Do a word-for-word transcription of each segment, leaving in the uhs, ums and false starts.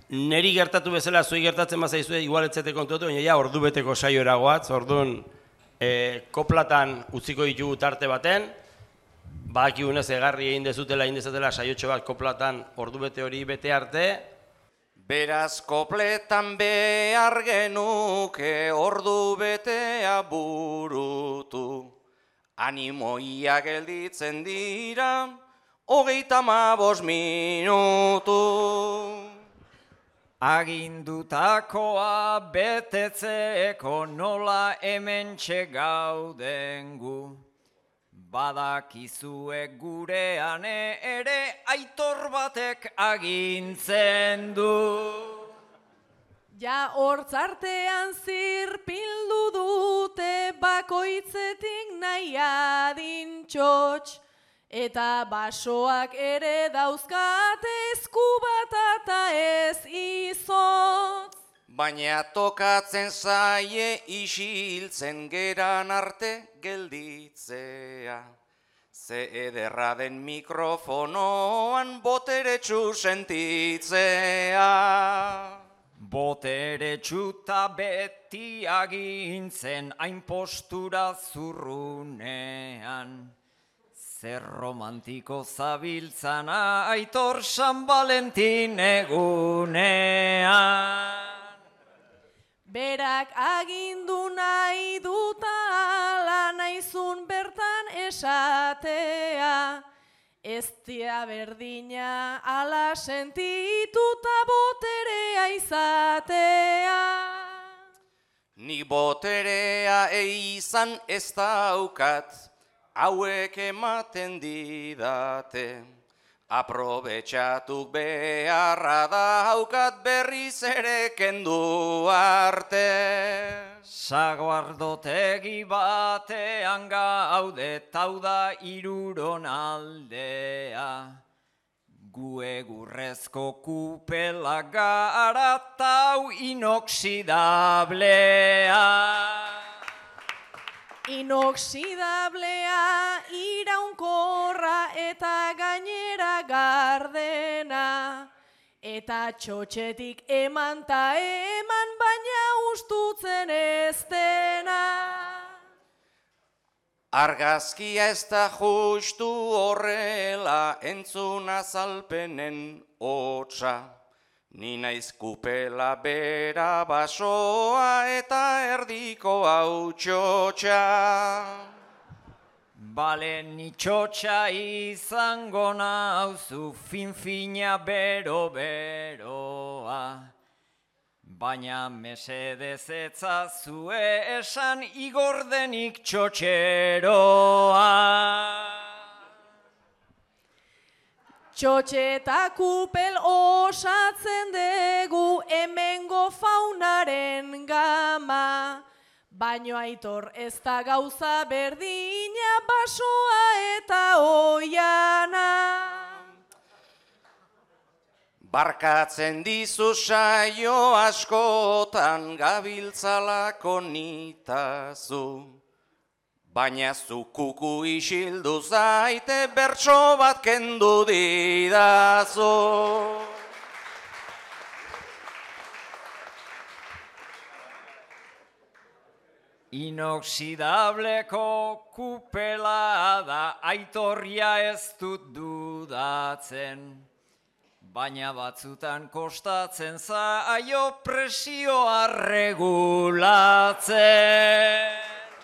neri gertatu bezala, zuei gertatzen bazaizue, igual etzete kontuatu, baina ja ordu beteko saiora goatz, orduan e, koplatan utziko ditugu tarte baten, badakigunez egarri egin dezutela, egin dezatela saiotxo bat koplatan ordu bete hori bete arte. Beraz kopletan behar genuke ordu betea burutu. Animoia gelditzen dira, hogeita hamabost minutu. Agindutakoa betetzeko nola hementxe gauden gu. Badakizue gurean ere aitor batek agintzen du. Ja hortz artean zirpildu dute bakoitzetik nahi adin txotx. Eta basoak ere dauzkate eskubata eta ez izotz. Baina tokatzen zaie isiltzen geran arte gelditzea. Ze ederra den mikrofonoan boteretsu sentitzea. Boteretsuta beti agintzen hain postura zurrunean. Zer romantiko zabiltzana Aitor San Valentin egunean. Berak agindu nahi duta ala naizun bertan esatea. Ez dia berdina ala sentituta boterea izatea. Ni boterea eizan ez daukat, hauek ematen didate. Aprobetxatuk beharra daukat berriz ere kendu arte. Saguardotegi batean gaude tau da iruron aldea. Gu egurrezko kupela gara tau inoxidablea. Inoxidablea, iraunkorra eta gainera gardena. Eta txotxetik eman ta eman baina ustutzen ez dena. Argazkia ez da justu horrela entzun azalpenen hotsa. Ni naiz kupela bera basoa eta erdiko hau txotxa. Bale ni txotxa izango nauzu fin-fina bero-beroa. Baina mesedez etzazue esan igordenik txotxeroa. Txotxe eta kupel osatzen dugu hemengo faunaren gama. Baino Aitor ez da gauza berdina basoa eta oiana. Barkatzen dizu saio askotan gabiltzalako nitazu. Baina zu kuku isildu zaite bertso bat kendu didazu. Inoxidableko kupela da Aitorria ez dut dudatzen. Baina batzutan kostatzen zaio presioa regulatzen.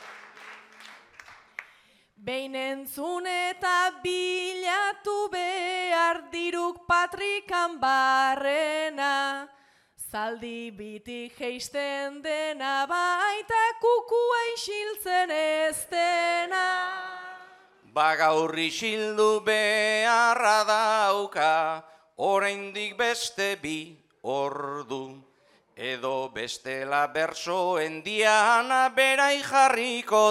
Behin entzun eta bilatu behar diruk patrikan barrena. Zaldi bitik geisten dena baita kukua isiltzen ez dena. Bagaur isildu beharra dauka, oraindik beste bi ordu. Edo bestela bersoen diana berai jarriko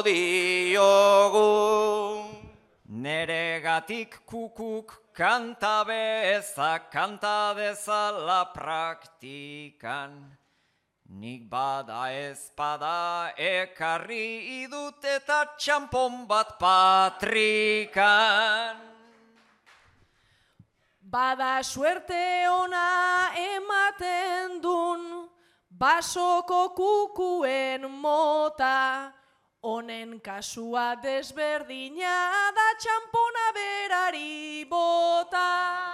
diogu. Neregatik kukuk kanta beza, kanta dezala praktikan. Nik bada ezpada ekarri idut eta txampon bat patrikan. Bada suerte ona ematen dun, basoko kukuen mota, honen kasua desberdina da txampona berari bota.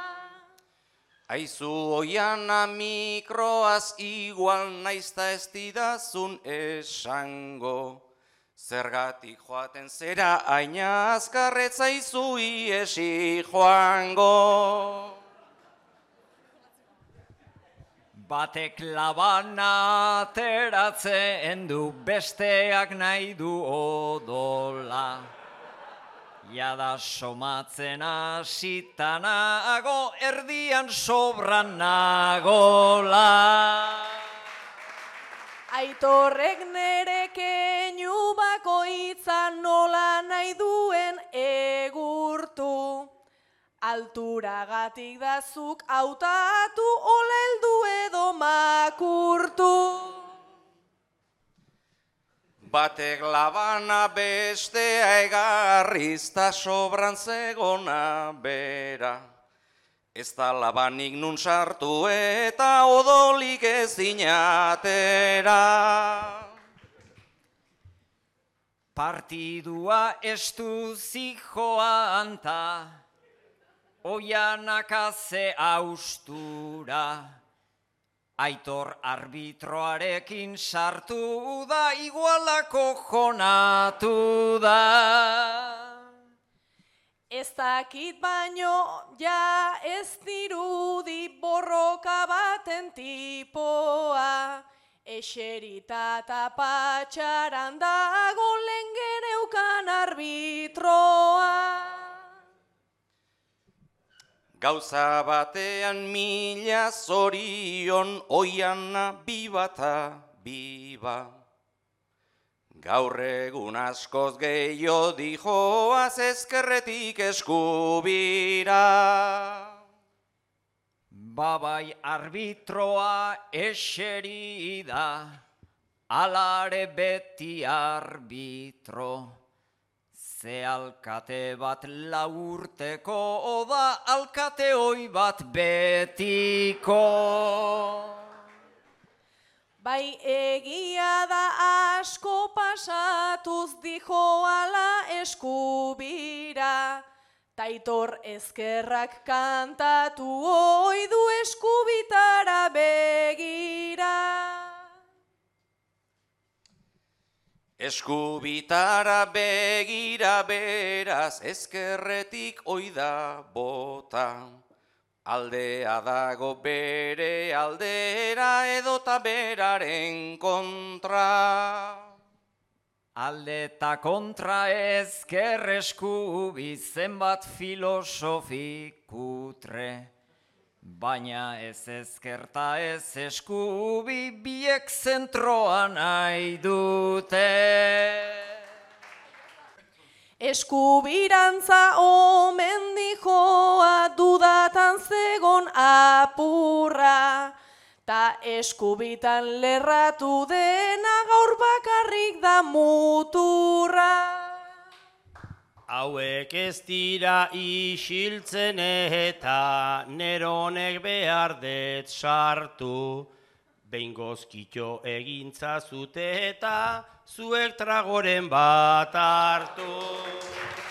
Aizu oiana mikroaz igual naizta ez didazun esango. Zergatik joaten zera aina azkarretza izu iesi joango. Batek labana ateratzen du, besteak nahi du odola. Jada somatzen asitanago, erdian sobran nagola. Aitorrek nere keinu bakoitza nola nahi duen egurtu. Alturagatik dazuk hautatu, ola heldu edo makurtu. Batek labana bestea egarriz ta sobran zegona bera. Ez da labanik nun sartu eta odolik ez inatera. Partidua estu zijoan ta, oianak aze austura. Aitor arbitroarekin sartu da, igualako jonatu da. Ez dakit baino, ja ez dirudi borroka baten tipoa. Eserita eta patxaran dago lehen geneukan arbitroa. Gauza batean mila zorion, oiana bibata biba. Gaur egun askoz gehiago dijoaz ezkerretik eskubira. Babai arbitroa eseri da, alare beti arbitro. Ze alkate bat laurteko, oda alkate hoi bat betiko. Bai egia da asko pasatuz dijoala eskubira, Taitor ezkerrak kantatu oi du eskubitara begira. Eskubitara begira beraz ezkerretik oida bota. Aldea dago bere aldera edota beraren kontra. Alde eta kontra ezker eskubi zenbat filosofi kutre. Baina ez ezkerta ez eskubi biek zentroan nahi dute. Eskubirantza omen dijoa dudatan zegon apurra, ta eskubitan lerratu dena gaur bakarrik da muturra. Hauek ez dira isiltzen eta neronek behar det sartu. Behin gozkitxo egintza zute eta zuek tragoren bat hartu.